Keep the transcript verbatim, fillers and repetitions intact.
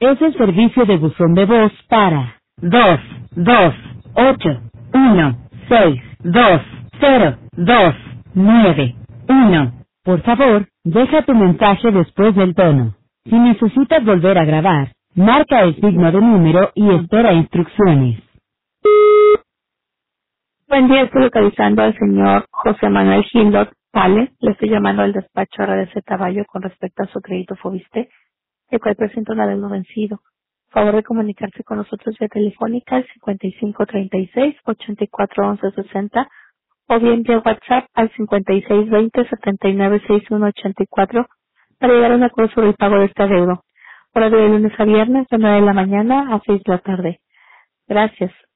Es el servicio de buzón de voz para dos dos ocho uno seis dos cero dos nueve uno. Por favor, deja tu mensaje después del tono. Si necesitas volver a grabar, marca el signo de número y espera instrucciones. Buen día, estoy localizando al señor José Manuel Gildot Pale. Le estoy llamando al despacho R D Z Bayo con respecto a su crédito Fobiste, el cual presenta un adeudo vencido. Favor de comunicarse con nosotros vía telefónica al cincuenta y cinco treinta y seis ochenta y cuatro once sesenta o bien vía WhatsApp al cincuenta y seis veinte setenta y nueve sesenta y uno ochenta y cuatro para llegar a un acuerdo sobre el pago de este adeudo. Hora de lunes a viernes de nueve de la mañana a seis de la tarde. Gracias.